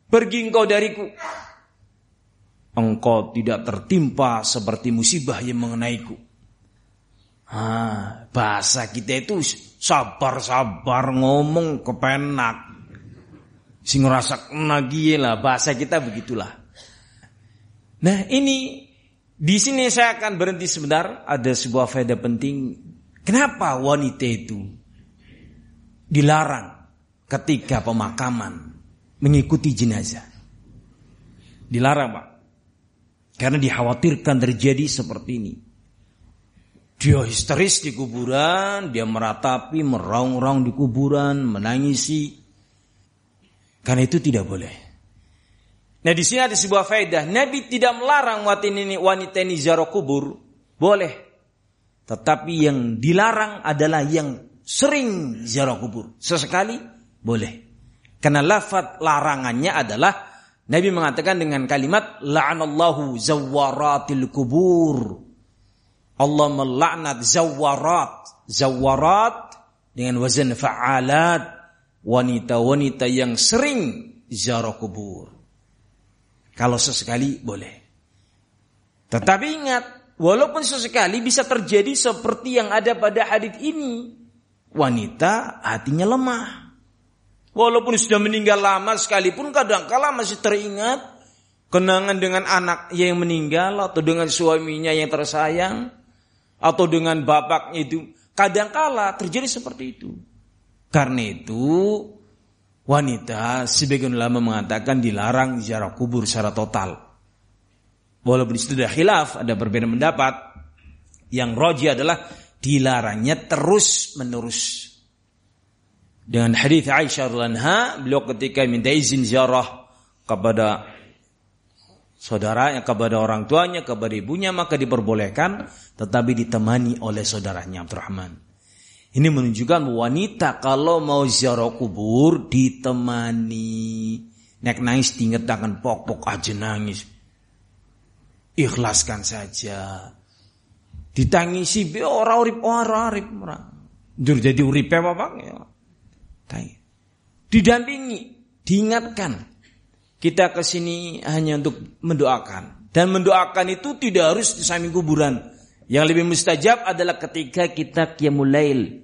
Pergi engkau dariku. Engkau tidak tertimpa seperti musibah yang mengenaiku. Bahasa kita itu sabar-sabar ngomong kepenak. Sing ngerasa nagih lah, bahasa kita begitulah. Nah, ini di sini saya akan berhenti sebentar. Ada sebuah faedah penting. Kenapa wanita itu dilarang ketika pemakaman mengikuti jenazah? Dilarang, Pak. Karena dikhawatirkan terjadi seperti ini. Dia histeris di kuburan, dia meratapi, meraung-raung di kuburan, menangisi. Karena itu tidak boleh. Nah, di sini ada sebuah faedah. Nabi tidak melarang wanita ini ziarah kubur. Boleh. Tetapi yang dilarang adalah yang sering ziarah kubur. Sesekali boleh. Karena lafaz larangannya adalah Nabi mengatakan dengan kalimat la'anallahu zawwaratil kubur. Allah melaknat zawarat. Zawarat dengan wazan fa'alat. Wanita-wanita yang sering ziarah kubur. Kalau sesekali boleh. Tetapi ingat, walaupun sesekali bisa terjadi seperti yang ada pada hadits ini. Wanita hatinya lemah. Walaupun sudah meninggal lama sekalipun kadang-kala masih teringat kenangan dengan anak yang meninggal atau dengan suaminya yang tersayang. Atau dengan bapaknya itu. Kadangkala terjadi seperti itu. Karena itu wanita sebagian ulama mengatakan dilarang ziarah kubur secara total. Walaupun itu sudah khilaf, ada perbedaan pendapat. Yang rajih adalah dilarangnya terus menerus. Dengan hadits Aisyah radhiyallahu anha, beliau ketika minta izin ziarah kepada saudaranya, kepada orang tuanya, kepada ibunya, maka diperbolehkan, tetapi ditemani oleh saudaranya Abdurrahman. Ini menunjukkan wanita kalau mau ziarah kubur ditemani. Nek nangis tinggal tangan pok-pok aja nangis. Ikhlaskan saja. Ditangisi be ora urip. Njur jadi uripe apa ya. Didampingi, diingatkan. Kita ke sini hanya untuk mendoakan. Dan mendoakan itu tidak harus di samping kuburan. Yang lebih mustajab adalah ketika kita qiyamul lail.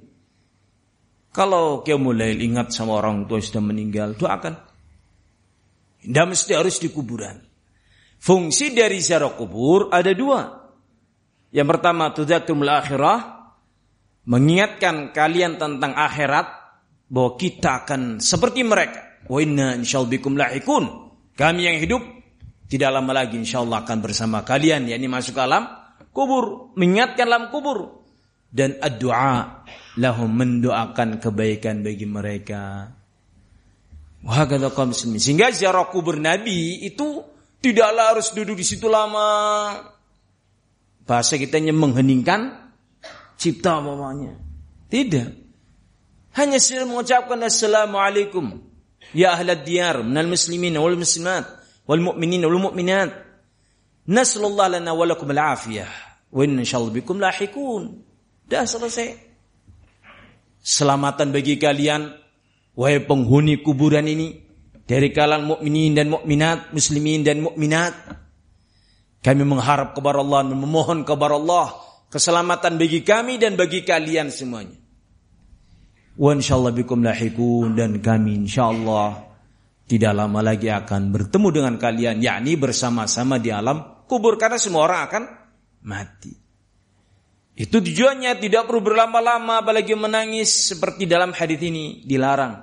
Kalau qiyamul lail ingat sama orang tua sudah meninggal, doakan. Tidak mesti harus di kuburan. Fungsi dari ziarah kubur ada dua. Yang pertama, tudzakrul akhirah, mengingatkan kalian tentang akhirat, bahwa kita akan seperti mereka. Wa inna insyaallah bikum lahikun. Kami yang hidup tidak lama lagi insyaallah akan bersama kalian, yakni masuk alam kubur, mengingatkan alam kubur, dan ad-du'a lahum, mendoakan kebaikan bagi mereka. Wah, kata kaum muslimin. Sehingga ziarah kubur Nabi itu tidaklah harus duduk di situ lama. Bahasa kitanya mengheningkan cipta mamanya. Tidak. Hanya mengucapkan assalamualaikum ya ahlad diyar minal muslimin wal muslimat wal mu'minin wal mu'minat. Nasallallahu lana wa lakum al-afiyah wa inna insyaallah bikum lahikun. Dah selesai. Selamatan bagi kalian wahai penghuni kuburan ini dari kalangan mukminin dan mukminat, muslimin dan mukminat. Kami mengharap kepada Allah dan memohon kepada Allah keselamatan bagi kami dan bagi kalian semuanya. Wa insyaallah bikum lahikun, dan kami insyaallah tidak lama lagi akan bertemu dengan kalian, yakni bersama-sama di alam kubur, karena semua orang akan mati. Itu tujuannya, tidak perlu berlama-lama apalagi menangis seperti dalam hadis ini, dilarang.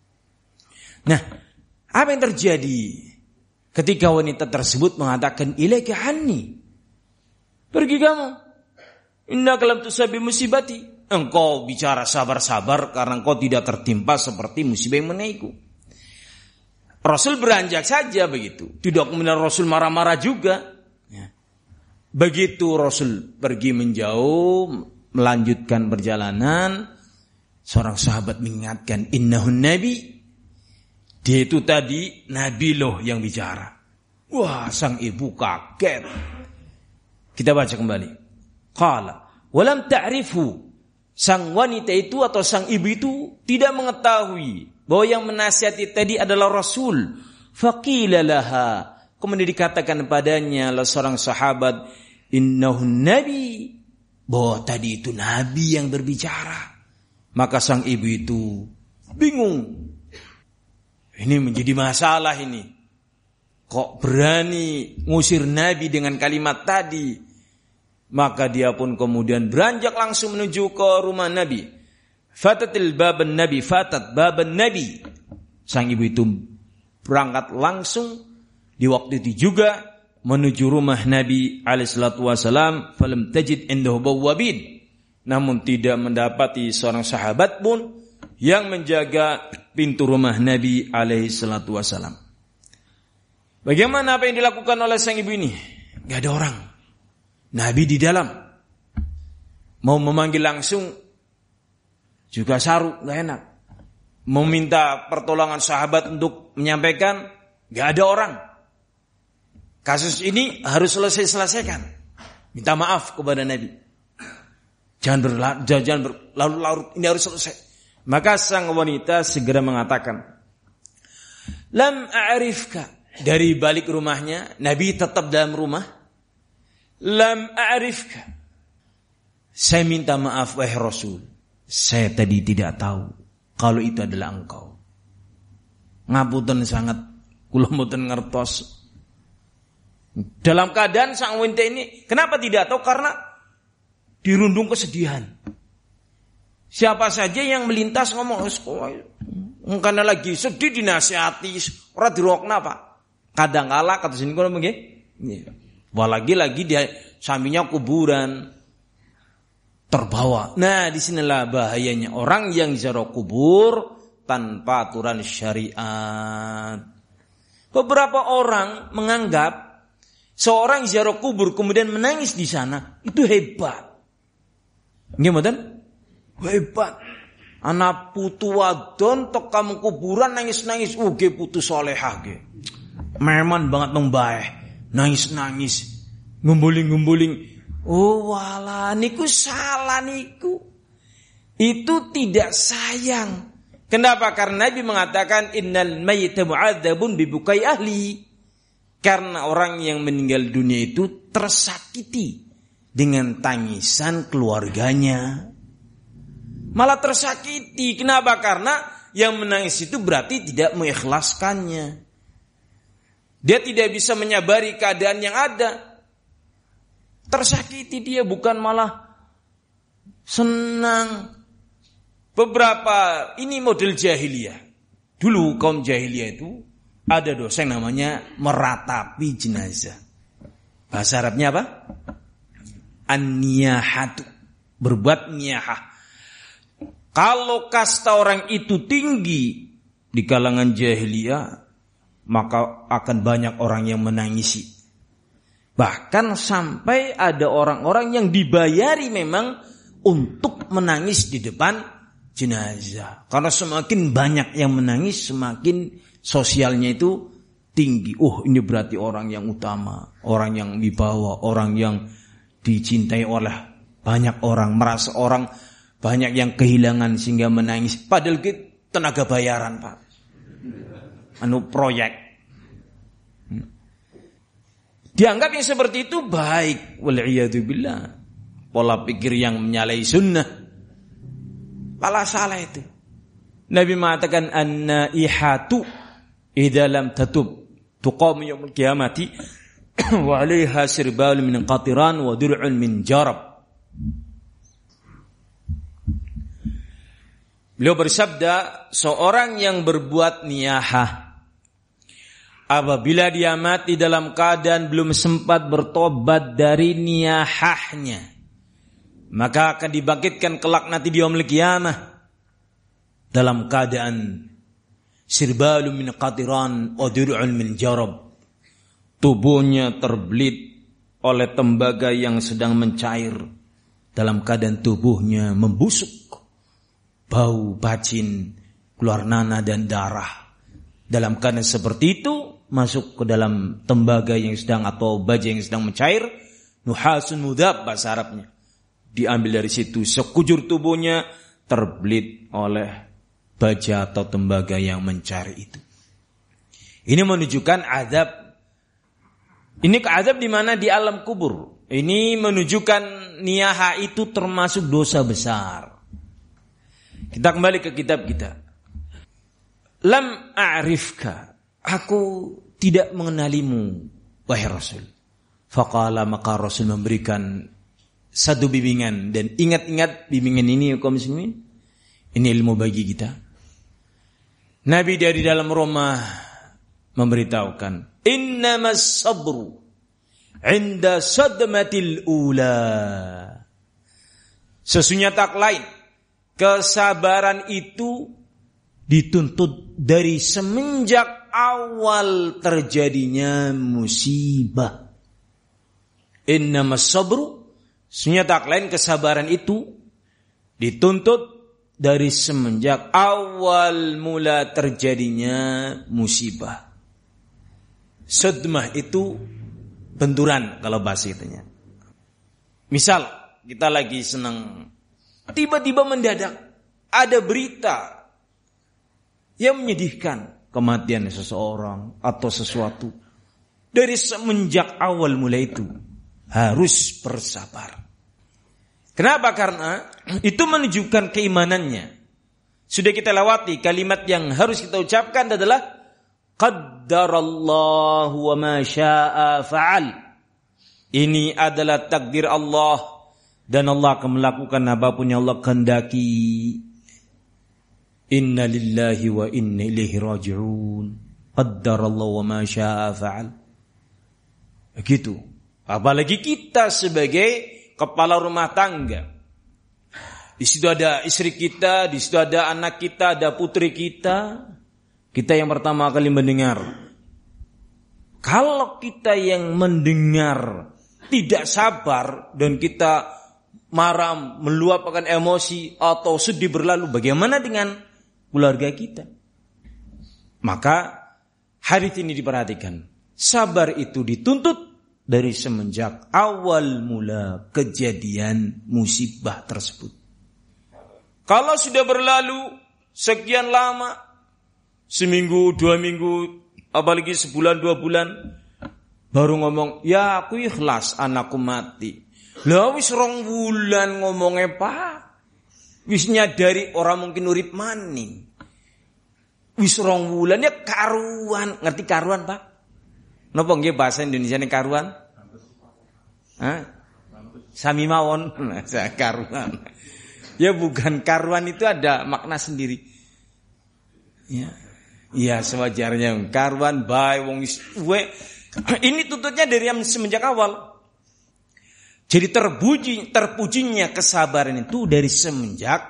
Nah, apa yang terjadi ketika wanita tersebut mengatakan ilaika anni, pergi kamu, innaka lam tusabi musibati, engkau bicara sabar-sabar karena engkau tidak tertimpa seperti musibah yang menaiku. Rasul beranjak saja begitu. Tidak kemudian Rasul marah-marah juga. Begitu Rasul pergi menjauh, melanjutkan perjalanan, seorang sahabat mengingatkan, innahun nabi. Dia itu tadi Nabi loh yang bicara. Wah, sang ibu kaget. Kita baca kembali. Qala walam ta'rifu. Sang wanita itu atau sang ibu itu tidak mengetahui bahwa yang menasihati tadi adalah Rasul. Faqila laha, kemudian dikatakan padanya oleh seorang sahabat, innahu nabi, bahwa tadi itu nabi yang berbicara. Maka sang ibu itu bingung. Ini menjadi masalah ini. Kok berani ngusir nabi dengan kalimat tadi? Maka dia pun kemudian beranjak langsung menuju ke rumah nabi. Fatat baban nabi. Sang ibu itu berangkat langsung di waktu itu juga menuju rumah Nabi alaihissalatu wassalam. Falam tajid indahu bawwabin, namun tidak mendapati seorang sahabat pun yang menjaga pintu rumah Nabi alaihissalatu wassalam. Bagaimana apa yang dilakukan oleh sang ibu ini? Gak ada orang, Nabi di dalam. Mau memanggil langsung juga saru, gak enak. Meminta pertolongan sahabat untuk menyampaikan, gak ada orang. Kasus ini harus selesaikan. Minta maaf kepada Nabi. Jangan berlarut-larut, ini harus selesai. Maka sang wanita segera mengatakan, lam a'rifka. Dari balik rumahnya, Nabi tetap dalam rumah. Lam a'rifka. Saya minta maaf wahai Rasul. Saya tadi tidak tahu kalau itu adalah engkau. Ngapunten sangat, kula mboten ngertos. Dalam keadaan sang wanita ini, kenapa tidak tahu? Karena dirundung kesedihan. Siapa saja yang melintas ngomong, karena lagi sedih dinasihati, ora dirokna Pak. Kadang kala kata sini kalau begini, lagi dia sampingnya kuburan. Terbawa. Nah, disinilah bahayanya orang yang ziarah kubur tanpa aturan syariat. Beberapa orang menganggap seorang ziarah kubur kemudian menangis di sana itu hebat. Gimana? Hebat. Anak putu wadon tok kamu kuburan nangis-nangis, uge putu solehah ge. Meman banget membaeh, nangis-nangis, ngumbuling-ngumbuling. Oh wala niku salah niku. Itu tidak sayang. Kenapa? Karena Nabi mengatakan innal mayyita mu'adzabun bibukai ahli. Karena orang yang meninggal dunia itu tersakiti dengan tangisan keluarganya. Malah tersakiti. Kenapa? Karena yang menangis itu berarti tidak mengikhlaskannya. Dia tidak bisa menyabari keadaan yang ada. Tersakiti dia, bukan malah senang. Beberapa ini model jahiliyah. Dulu kaum jahiliyah itu ada dosa yang namanya meratapi jenazah. Bahasa Arabnya apa? An-niyahatu. Berbuat niyahah. Kalau kasta orang itu tinggi di kalangan jahiliyah, maka akan banyak orang yang menangisi. Bahkan sampai ada orang-orang yang dibayari memang untuk menangis di depan jenazah. Karena semakin banyak yang menangis, semakin sosialnya itu tinggi. Oh, ini berarti orang yang utama, orang yang dibawa, orang yang dicintai oleh banyak orang. Merasa orang banyak yang kehilangan sehingga menangis. Padahal itu tenaga bayaran, Pak. Proyek. Dianggap yang seperti itu baik. Wal'iyadzubillah. Pola pikir yang menyalahi sunnah. Pala salah itu. Nabi mengatakan an-naihatu idza lam tatub tuqamu yaumil qiyamati wa 'alaiha sirbalun min qatiran wa dir'un min jarab. Beliau bersabda, seorang yang berbuat niyahah apabila dia mati dalam keadaan belum sempat bertobat dari niyahahnya, maka akan dibangkitkan kelak nanti di yaumil qiyamah dalam keadaan sirbalun min qatiran wa dir'un min jarab. Tubuhnya terbelit oleh tembaga yang sedang mencair, dalam keadaan tubuhnya membusuk, bau bacin, keluar nanah dan darah. Dalam keadaan seperti itu masuk ke dalam tembaga yang sedang atau baja yang sedang mencair, nuhasun mudhab bahasa Arabnya. Diambil dari situ, sekujur tubuhnya terbelit oleh baja atau tembaga yang mencair itu. Ini menunjukkan azab. Ini azab di mana? Di alam kubur. Ini menunjukkan niyaha itu termasuk dosa besar. Kita kembali ke kitab kita. Lam a'rifka, aku tidak mengenalimu, wahai Rasul. Faqala, maka Rasul memberikan satu bimbingan. Dan ingat-ingat bimbingan ini kaum muslimin. Ini ilmu bagi kita. Nabi dari dalam rumah memberitahukan, innamas sabru 'inda sadmatil ula. Sesungguhnya tak lain, kesabaran itu dituntut dari semenjak awal terjadinya musibah. Innamas sabru, sesungguhnya tak lain kesabaran itu dituntut dari semenjak awal mula terjadinya musibah. Sadmah itu benturan kalau bahasa itunya. Misal kita lagi senang, tiba-tiba mendadak ada berita yang menyedihkan, kematian seseorang atau sesuatu. Dari semenjak awal mulai itu harus bersabar. Kenapa? Karena itu menunjukkan keimanannya. Sudah kita lewati, kalimat yang harus kita ucapkan adalah qaddarallahu wa ma syaa fa'al. Ini adalah takdir Allah dan Allah akan melakukan apapun yang Allah kehendaki. Inna lillahi wa inna ilaihi raji'un. Qaddarallahu wa ma syaa fa'al. Begitu. Apalagi kita sebagai kepala rumah tangga. Di situ ada istri kita, di situ ada anak kita, ada putri kita. Kita yang pertama kali mendengar. Kalau kita yang mendengar tidak sabar dan kita marah, meluapkan emosi atau sedih berlalu, bagaimana dengan keluarga kita? Maka hadits ini diperhatikan. Sabar itu dituntut dari semenjak awal mula kejadian musibah tersebut. Kalau sudah berlalu sekian lama, seminggu, 2 minggu, apalagi sebulan, 2 bulan, baru ngomong, ya aku ikhlas anakku mati. Lah wis 2 bulan ngomongnya Pak. Wis nyadari orang mungkin urip maning. Wis 2 bulan ya karuan. Ngerti karuan Pak? Napa nggih bahasa Indonesia ini karuan? Hah? Sami mawon. Karuan. Ya bukan, karuan itu ada makna sendiri. Ya. Iya sewajarnya karuan bae wong ini tuntutnya dari yang semenjak awal. Jadi terpujinya kesabaran itu dari semenjak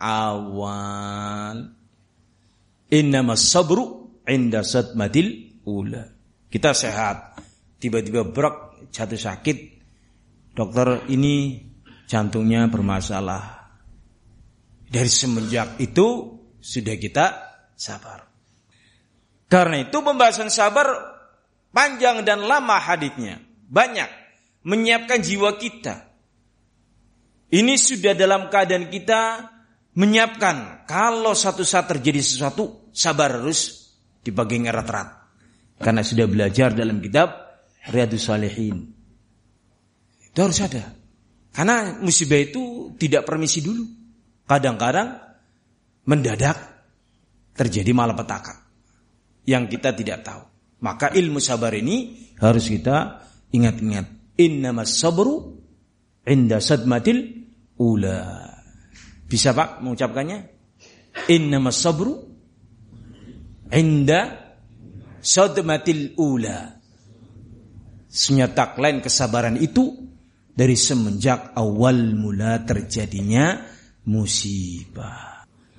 awal. Innamas sabru 'inda sadmatil ula. Kita sehat, tiba-tiba brok jatuh sakit. Dokter, ini jantungnya bermasalah. Dari semenjak itu sudah kita sabar. Karena itu pembahasan sabar panjang dan lama haditsnya. Banyak. Menyiapkan jiwa kita. Ini sudah dalam keadaan kita menyiapkan. Kalau satu saat terjadi sesuatu, sabar harus dipegang erat-erat. Karena sudah belajar dalam kitab Riyadhus Shalihin. Itu harus ada. Karena musibah itu tidak permisi dulu. Kadang-kadang mendadak terjadi malapetaka yang kita tidak tahu. Maka ilmu sabar ini harus kita ingat-ingat. Innamas sabru 'inda sadmatil ula. Bisa Pak mengucapkannya? Innamas sabru 'inda sadmatil ula. Senyatak lain kesabaran itu dari semenjak awal mula terjadinya musibah.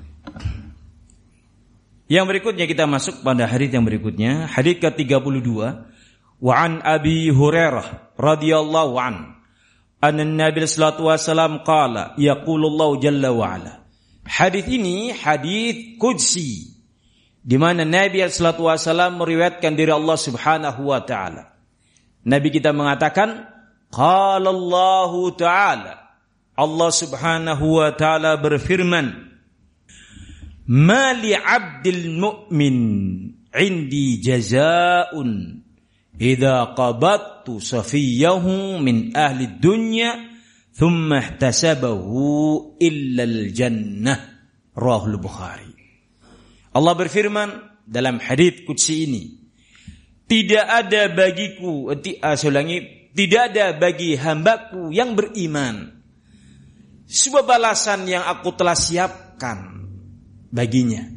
Yang berikutnya kita masuk pada hadits yang berikutnya, hadits ke-32. Wa an Abi Hurairah radhiyallahu an anna Nabi sallallahu alaihi wasallam qala yaqulullahu jalla wa ala. Hadits ini hadits qudsi di mana Nabi sallallahu alaihi wasallam meriwayatkan dari Allah Subhanahu wa taala. Nabi kita mengatakan qala Allah taala, Allah Subhanahu wa taala berfirman, "Ma li 'abdil mu'min indi jazaa'un idza qabattu safiyahu min ahli dunya thumma ihtasabahu illa al-jannah. Rawahul Bukhari. Allah berfirman dalam hadits qudsi ini, tidak ada bagi hambaku yang beriman sebuah balasan yang aku telah siapkan baginya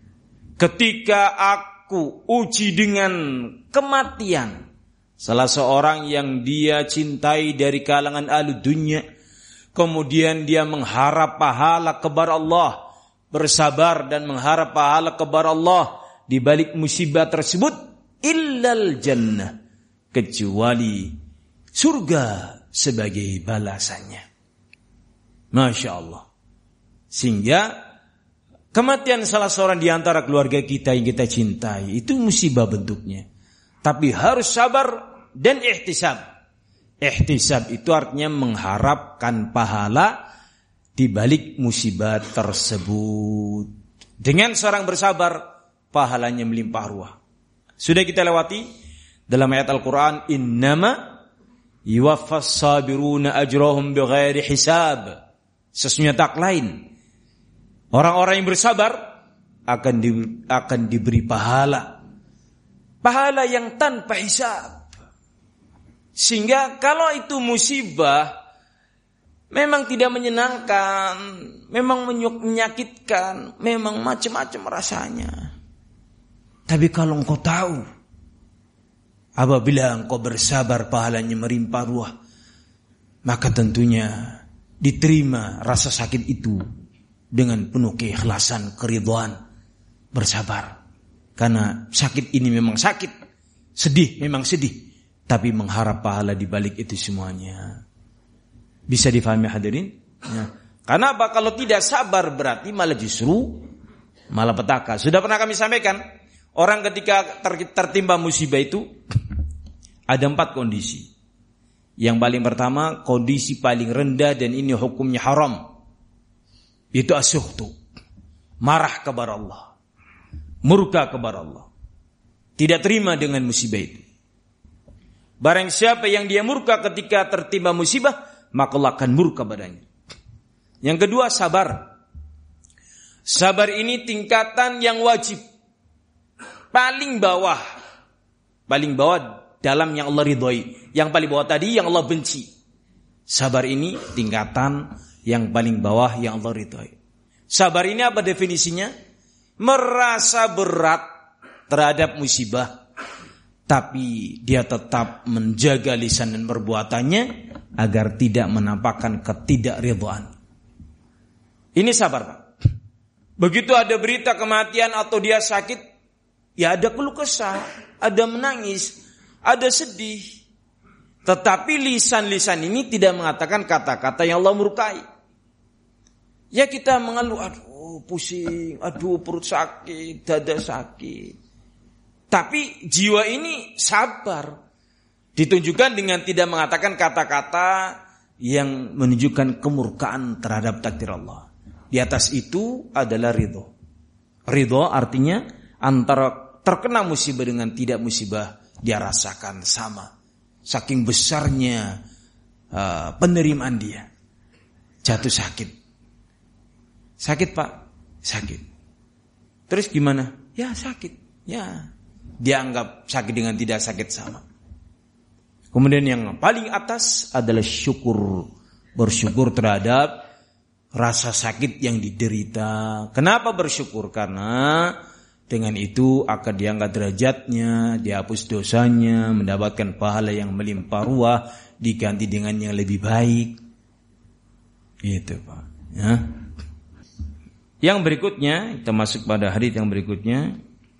ketika aku uji dengan kematian salah seorang yang dia cintai dari kalangan ahli dunia, kemudian dia mengharap pahala kepada Allah, bersabar dan mengharap pahala kepada Allah di balik musibah tersebut, illal jannah, kecuali surga sebagai balasannya. Masya Allah. Sehingga kematian salah seorang di antara keluarga kita yang kita cintai itu musibah bentuknya, tapi harus sabar dan ihtisab. Ihtisab itu artinya mengharapkan pahala di balik musibah tersebut. Dengan seorang bersabar, pahalanya melimpah ruah. Sudah kita lewati dalam ayat Al-Quran, innama yuwaffas sabiruna ajrahum bighairi hisab. Sesungguhnya tak lain, orang-orang yang bersabar akan diberi pahala yang tanpa hisab. Sehingga kalau itu musibah memang tidak menyenangkan, memang menyakitkan, memang macam-macam rasanya. Tapi kalau engkau tahu, apabila engkau bersabar pahalanya melimpah ruah, maka tentunya diterima rasa sakit itu dengan penuh keikhlasan, keridhaan, bersabar. Karena sakit ini memang sakit, sedih memang sedih, tapi mengharap pahala di balik itu semuanya. Bisa difahami hadirin? Ya. Karena apa? Kalau tidak sabar berarti malah justru malapetaka. Sudah pernah kami sampaikan, orang ketika tertimpa musibah itu ada 4 kondisi. Yang paling pertama, kondisi paling rendah dan ini hukumnya haram, itu asyukhtu, marah kepada Allah, murka kepada Allah, tidak terima dengan musibah itu. Barang siapa yang dia murka ketika tertimpa musibah, maka Allah akan murka padanya. Yang kedua, sabar. Sabar ini tingkatan yang wajib, paling bawah dalam yang Allah ridhoi. Yang paling bawah tadi yang Allah benci. Sabar ini tingkatan yang paling bawah yang Allah ridhoi. Sabar ini apa definisinya? Merasa berat terhadap musibah, tapi dia tetap menjaga lisan dan perbuatannya agar tidak menampakkan ketidakridhaan. Ini sabar, Pak. Begitu ada berita kematian atau dia sakit, ya ada keluh kesah, ada menangis, ada sedih. Tetapi lisan-lisan ini tidak mengatakan kata-kata yang Allah murkai. Ya kita mengeluh, aduh pusing, aduh perut sakit, dada sakit. Tapi jiwa ini sabar. Ditunjukkan dengan tidak mengatakan kata-kata yang menunjukkan kemurkaan terhadap takdir Allah. Di atas itu adalah ridho. Ridho artinya antara terkena musibah dengan tidak musibah dia rasakan sama. Saking besarnya penerimaan dia. Jatuh sakit. Sakit Pak? Sakit. Terus gimana? Ya sakit. Ya. Dia anggap sakit dengan tidak sakit sama. Kemudian yang paling atas adalah syukur. Bersyukur terhadap rasa sakit yang diderita. Kenapa bersyukur? Karena dengan itu akan diangkat derajatnya, dihapus dosanya, mendapatkan pahala yang melimpah ruah, diganti dengan yang lebih baik. Itu Pak. Ya. Yang berikutnya, kita masuk pada hadits yang berikutnya.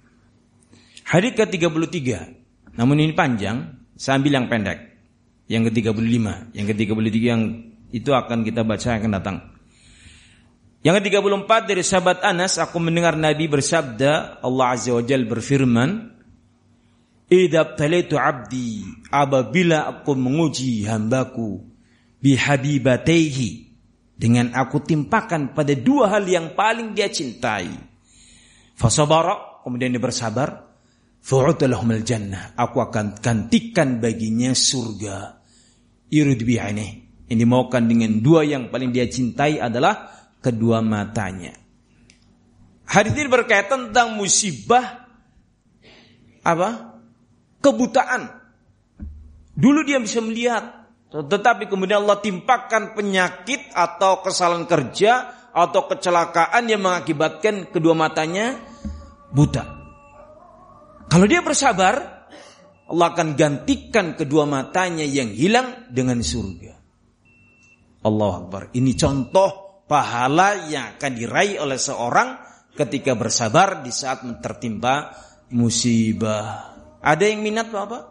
Hadits ke-33. Namun ini panjang, saya ambil yang pendek. Yang ke-35. Yang ke-33 yang itu akan kita baca akan datang. Yang ke-34 dari sahabat Anas, aku mendengar Nabi bersabda, Allah Azza wa Jalla berfirman, "Idza btalaitu 'abdi", apabila aku menguji hambaku, bihabibataihi, dengan aku timpakan pada 2 hal yang paling dia cintai. Fasabara, kemudian dia bersabar, fa'udalahumul jannah, aku akan gantikan baginya surga. Yurid bi'ainih, yang dimaukan dengan dua yang paling dia cintai adalah kedua matanya. Hadis ini berkaitan tentang musibah kebutaan. Dulu dia bisa melihat, tetapi kemudian Allah timpakan penyakit atau kesalahan kerja atau kecelakaan yang mengakibatkan kedua matanya buta. Kalau dia bersabar, Allah akan gantikan kedua matanya yang hilang dengan surga. Allahu Akbar. Ini contoh pahala yang akan diraih oleh seorang ketika bersabar di saat tertimpa musibah. Ada yang minat Bapak?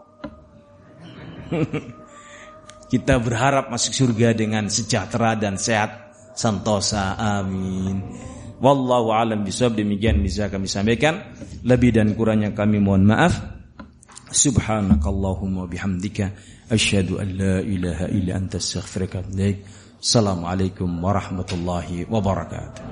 Kita berharap masuk surga dengan sejahtera dan sehat santosa. Amin. Wallahu a'lam bishawab. Demikian bisa kami sampaikan. Lebih dan kurangnya kami mohon maaf. Subhanakallahumma bihamdika asyhadu an la ilaha illa anta astaghfiruka wa atubu ilaik. Assalamualaikum warahmatullahi wabarakatuh.